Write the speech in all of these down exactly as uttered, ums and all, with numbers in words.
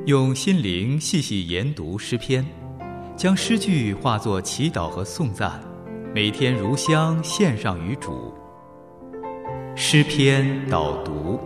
用心灵细细研读诗篇，将诗句化作祈祷和颂赞，每天如香献上于主。诗篇导读。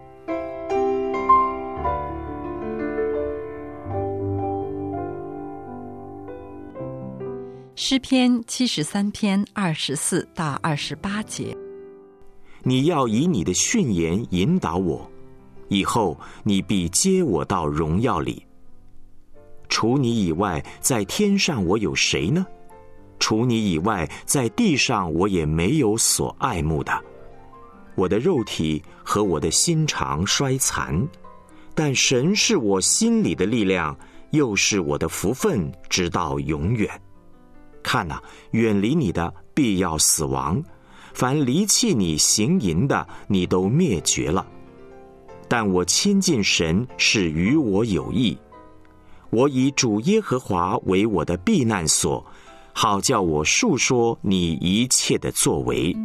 诗篇七十三篇二十四到二十八节。 你要以你的训言引导我，以后你必接我到荣耀里。除你以外，在天上我有谁呢？除你以外，在地上我也没有所爱慕的。我的肉体和我的心肠衰残，但神是我心里的力量，又是我的福分，直到永远。看啊，远离你的必要死亡，凡离弃你行淫的，你都灭绝了。但我亲近神是与我有益，我以主耶和华为我的避难所，好叫我述说你一切的作为。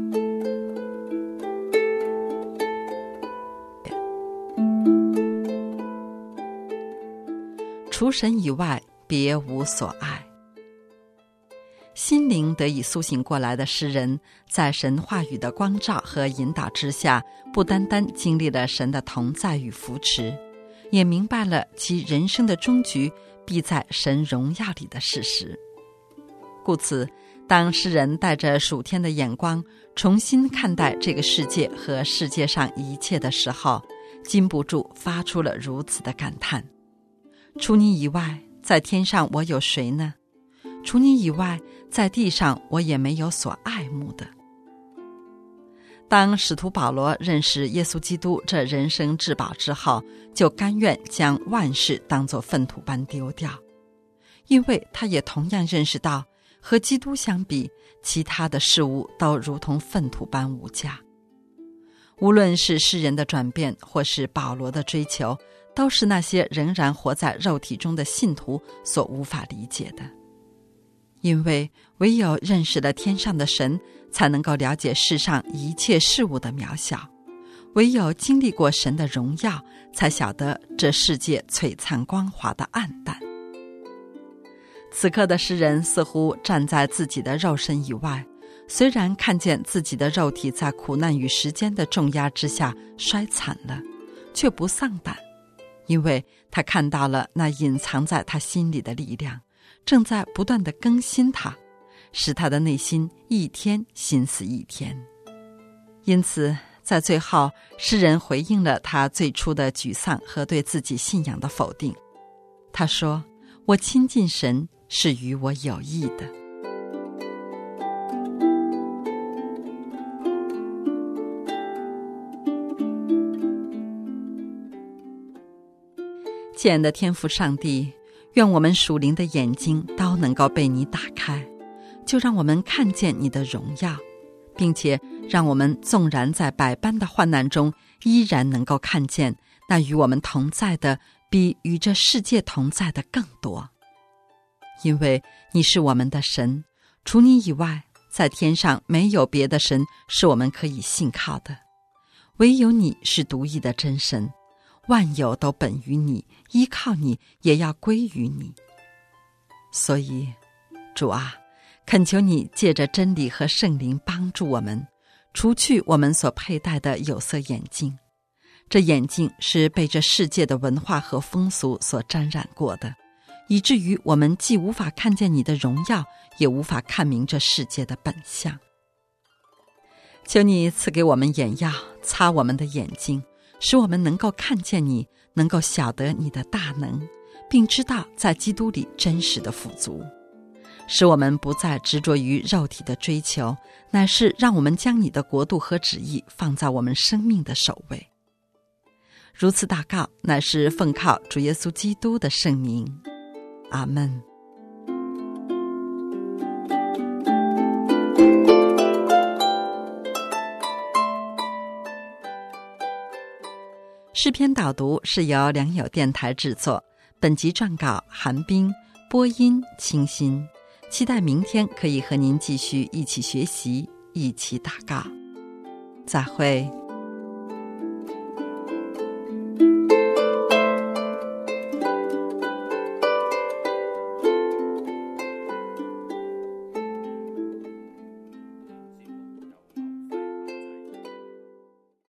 除神以外，别无所爱。心灵得以苏醒过来的诗人，在神话语的光照和引导之下，不单单经历了神的同在与扶持，也明白了其人生的终局必在神荣耀里的事实。故此，当诗人带着属天的眼光重新看待这个世界和世界上一切的时候，禁不住发出了如此的感叹：除你以外，在天上我有谁呢？除你以外，在地上我也没有所爱慕的。当使徒保罗认识耶稣基督这人生至宝之后，就甘愿将万事当作粪土般丢掉，因为他也同样认识到，和基督相比，其他的事物都如同粪土般无价。无论是诗人的转变，或是保罗的追求，都是那些仍然活在肉体中的信徒所无法理解的。因为唯有认识了天上的神，才能够了解世上一切事物的渺小；唯有经历过神的荣耀，才晓得这世界璀璨光华的暗淡。此刻的诗人似乎站在自己的肉身以外，虽然看见自己的肉体在苦难与时间的重压之下衰残了，却不丧胆，因为他看到了那隐藏在他心里的力量，正在不断地更新他，使他的内心一天心思一天。因此在最后，诗人回应了他最初的沮丧和对自己信仰的否定。他说：我亲近神是与我有益的。亲爱的天父上帝，愿我们属灵的眼睛都能够被你打开，就让我们看见你的荣耀，并且让我们纵然在百般的患难中，依然能够看见那与我们同在的比与这世界同在的更多。因为你是我们的神，除你以外，在天上没有别的神是我们可以信靠的，唯有你是独一的真神，万有都本于你，依靠你，也要归于你。所以主啊，恳求你借着真理和圣灵帮助我们，除去我们所佩戴的有色眼镜。这眼镜是被这世界的文化和风俗所沾染过的，以至于我们既无法看见你的荣耀，也无法看明这世界的本相。求你赐给我们眼药，擦我们的眼睛，使我们能够看见你，能够晓得你的大能，并知道在基督里真实的富足，使我们不再执着于肉体的追求，乃是让我们将你的国度和旨意放在我们生命的首位。如此祷告，乃是奉靠主耶稣基督的圣名。阿们。诗篇导读是由良友电台制作，本集撰稿韩冰，播音清新。期待明天可以和您继续一起学习，一起祷告。再会。